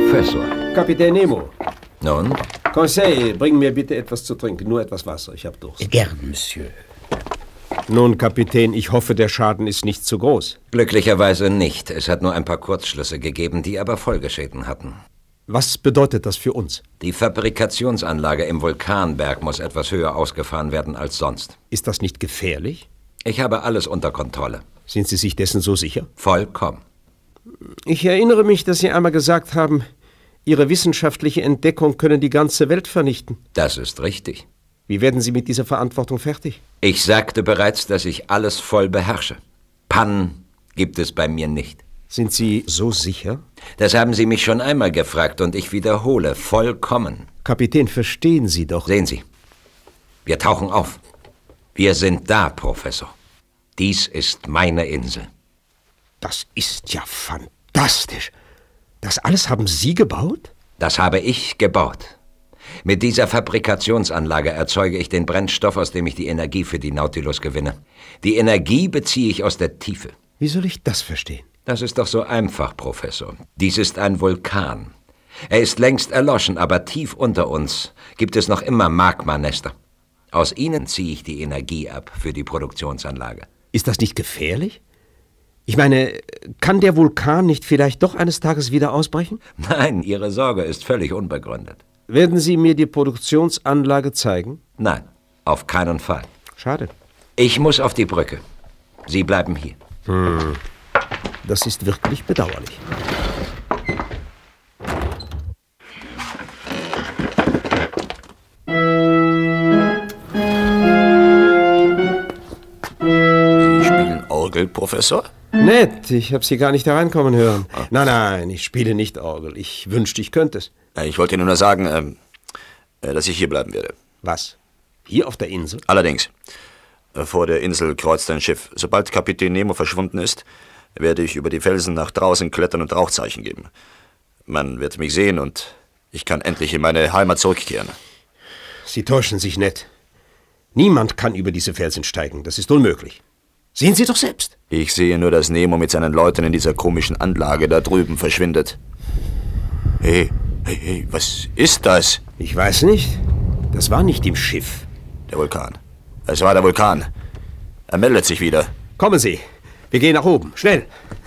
Professor. Kapitän Nemo. Nun? Conseil, bring mir bitte etwas zu trinken, nur etwas Wasser, ich habe Durst. Gern, Monsieur. Nun, Kapitän, ich hoffe, der Schaden ist nicht zu groß. Glücklicherweise nicht. Es hat nur ein paar Kurzschlüsse gegeben, die aber Folgeschäden hatten. Was bedeutet das für uns? Die Fabrikationsanlage im Vulkanberg muss etwas höher ausgefahren werden als sonst. Ist das nicht gefährlich? Ich habe alles unter Kontrolle. Sind Sie sich dessen so sicher? Vollkommen. Ich erinnere mich, dass Sie einmal gesagt haben, Ihre wissenschaftliche Entdeckung könne die ganze Welt vernichten. Das ist richtig. Wie werden Sie mit dieser Verantwortung fertig? Ich sagte bereits, dass ich alles voll beherrsche. Pannen gibt es bei mir nicht. Sind Sie so sicher? Das haben Sie mich schon einmal gefragt und ich wiederhole, vollkommen. Kapitän, verstehen Sie doch. Sehen Sie, wir tauchen auf. Wir sind da, Professor. Dies ist meine Insel. Das ist ja fantastisch. Das alles haben Sie gebaut? Das habe ich gebaut. Mit dieser Fabrikationsanlage erzeuge ich den Brennstoff, aus dem ich die Energie für die Nautilus gewinne. Die Energie beziehe ich aus der Tiefe. Wie soll ich das verstehen? Das ist doch so einfach, Professor. Dies ist ein Vulkan. Er ist längst erloschen, aber tief unter uns gibt es noch immer Magmanester. Aus ihnen ziehe ich die Energie ab für die Produktionsanlage. Ist das nicht gefährlich? Ich meine, kann der Vulkan nicht vielleicht doch eines Tages wieder ausbrechen? Nein, Ihre Sorge ist völlig unbegründet. Werden Sie mir die Produktionsanlage zeigen? Nein, auf keinen Fall. Schade. Ich muss auf die Brücke. Sie bleiben hier. Das ist wirklich bedauerlich. Sie spielen Orgel, Professor? Nett, ich habe Sie gar nicht hereinkommen hören. Nein, ich spiele nicht Orgel. Ich wünschte, ich könnte es. Ich wollte Ihnen nur sagen, dass ich hier bleiben werde. Was? Hier auf der Insel? Allerdings. Vor der Insel kreuzt ein Schiff. Sobald Kapitän Nemo verschwunden ist, werde ich über die Felsen nach draußen klettern und Rauchzeichen geben. Man wird mich sehen und ich kann endlich in meine Heimat zurückkehren. Sie täuschen sich nicht. Niemand kann über diese Felsen steigen. Das ist unmöglich. Sehen Sie doch selbst. Ich sehe nur, dass Nemo mit seinen Leuten in dieser komischen Anlage da drüben verschwindet. Hey, was ist das? Ich weiß nicht. Das war nicht im Schiff. Der Vulkan. Es war der Vulkan. Er meldet sich wieder. Kommen Sie. Wir gehen nach oben. Schnell.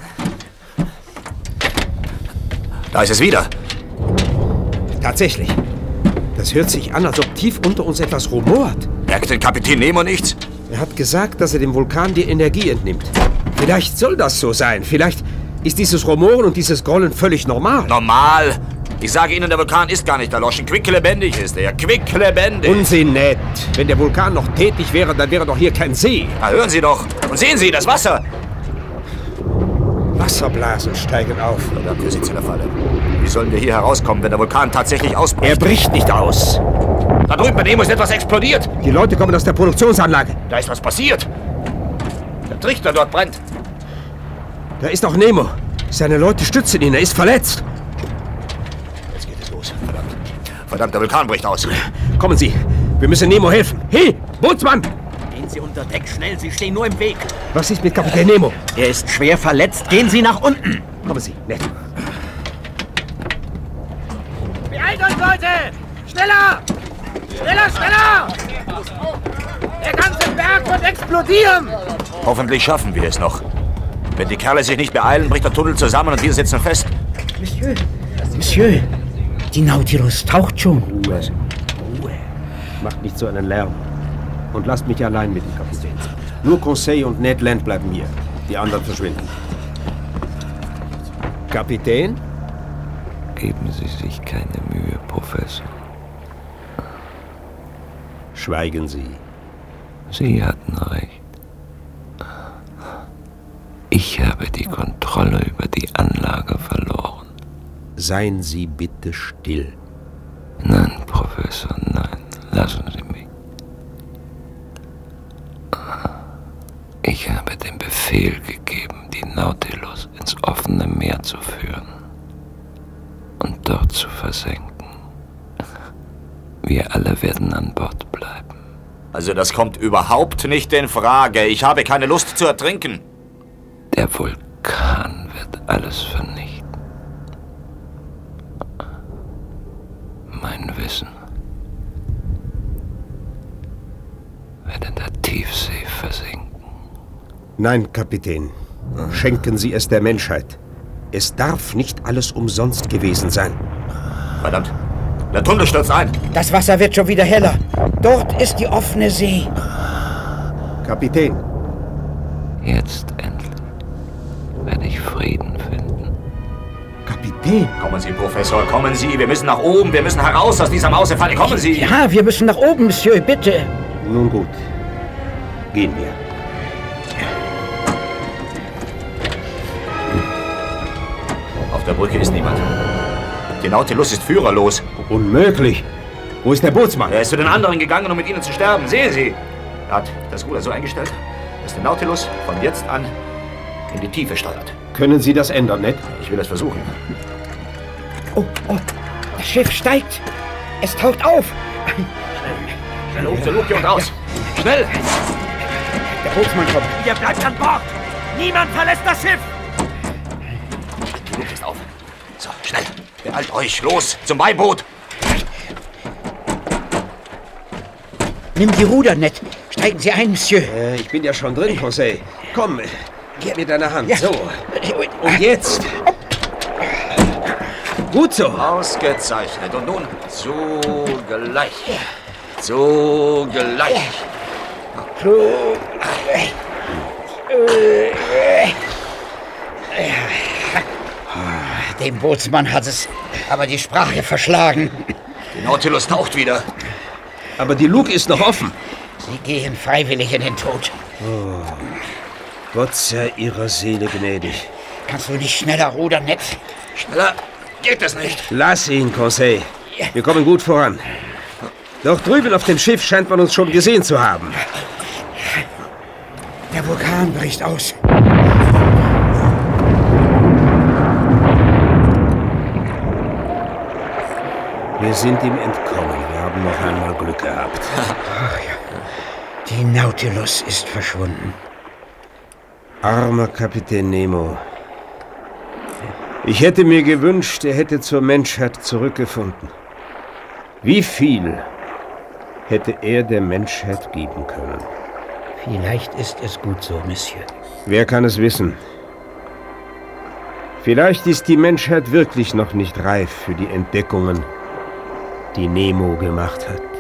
Da ist es wieder. Tatsächlich. Das hört sich an, als ob tief unter uns etwas rumort. Merkt den Kapitän Nemo nichts? Er hat gesagt, dass er dem Vulkan die Energie entnimmt. Vielleicht soll das so sein. Vielleicht ist dieses Rumoren und dieses Grollen völlig normal. Normal? Ich sage Ihnen, der Vulkan ist gar nicht erloschen. Quicklebendig ist er. Quicklebendig. Unsinn, Ned. Wenn der Vulkan noch tätig wäre, dann wäre doch hier kein See. Na, hören Sie doch. Und sehen Sie, das Wasser. Wasserblasen steigen auf. Verdammt, wir sind in der Falle. Wie sollen wir hier herauskommen, wenn der Vulkan tatsächlich ausbricht? Er bricht nicht aus. Da drüben bei Nemo ist etwas explodiert. Die Leute kommen aus der Produktionsanlage. Da ist was passiert. Der Trichter dort brennt. Da ist auch Nemo. Seine Leute stützen ihn. Er ist verletzt. Jetzt geht es los. Verdammt. Verdammt, der Vulkan bricht aus. Kommen Sie. Wir müssen Nemo helfen. Hey, Bootsmann! Gehen Sie unter Deck, schnell, Sie stehen nur im Weg. Was ist mit Kapitän Nemo? Er ist schwer verletzt. Gehen Sie nach unten. Kommen Sie, Ned. Beeilt euch, Leute! Schneller! Schneller, schneller! Der ganze Berg wird explodieren! Hoffentlich schaffen wir es noch. Wenn die Kerle sich nicht beeilen, bricht der Tunnel zusammen und wir sitzen fest. Monsieur, die Nautilus taucht schon. Ruhe. Macht nicht so einen Lärm. Und lasst mich allein mit dem Kapitän. Nur Conseil und Ned Land bleiben hier. Die anderen verschwinden. Kapitän? Geben Sie sich keine Mühe, Professor. Schweigen Sie. Sie hatten recht. Ich habe die Kontrolle über die Anlage verloren. Seien Sie bitte still. Nein, Professor, nein. Lassen Sie mich. Ich habe den Befehl gegeben, die Nautilus ins offene Meer zu führen und dort zu versenken. Wir alle werden an Bord bleiben. Also das kommt überhaupt nicht in Frage. Ich habe keine Lust zu ertrinken. Der Vulkan wird alles vernichten. mein Wissen wird in der Tiefsee versinken. Nein, Kapitän. Schenken Sie es der Menschheit. Es darf nicht alles umsonst gewesen sein. Verdammt, der Tunnel stürzt ein. Das Wasser wird schon wieder heller. Dort ist die offene See. Kapitän. Jetzt endlich werde ich Frieden finden. Kapitän. Kommen Sie, Professor, kommen Sie. Wir müssen nach oben, wir müssen heraus aus dieser Mausefalle. Kommen Sie. Ja, wir müssen nach oben, Monsieur, bitte. Nun gut. Gehen wir. Auf der Brücke ist niemand. Der Nautilus ist führerlos. Unmöglich. Wo ist der Bootsmann? Er ist zu den anderen gegangen, um mit ihnen zu sterben. Sehen Sie. Er hat das Ruder so eingestellt, dass der Nautilus von jetzt an in die Tiefe steuert. Können Sie das ändern, Ned? Ich will es versuchen. Oh, das Schiff steigt. Es taucht auf. Schnell hoch zur Luke und raus. Schnell! Der Bootsmann kommt. Ihr bleibt an Bord! Niemand verlässt das Schiff! Die Luke ist auf. So, schnell. Beeilt euch. Los, zum Beiboot. Nimm die Ruder, Ned. Steigen Sie ein, Monsieur. Ich bin ja schon drin, José. Komm, gib mir deine Hand. Ja. So. Und jetzt? Gut so. Ausgezeichnet. Und nun zugleich. Zugleich. Dem Bootsmann hat es aber die Sprache verschlagen. Der Nautilus taucht wieder. Aber die Luke ist noch offen. Sie gehen freiwillig in den Tod. Gott sei ihrer Seele gnädig. Kannst du nicht schneller rudern, Ned? Schneller geht es nicht. Lass ihn, Conseil. Wir kommen gut voran. Doch drüben auf dem Schiff scheint man uns schon gesehen zu haben. Der Vulkan bricht aus. Wir sind ihm entkommen. Wir haben noch einmal Glück gehabt. Ach ja. Die Nautilus ist verschwunden. Armer Kapitän Nemo. Ich hätte mir gewünscht, er hätte zur Menschheit zurückgefunden. Wie viel hätte er der Menschheit geben können? Vielleicht ist es gut so, Monsieur. Wer kann es wissen? Vielleicht ist die Menschheit wirklich noch nicht reif für die Entdeckungen, die Nemo gemacht hat.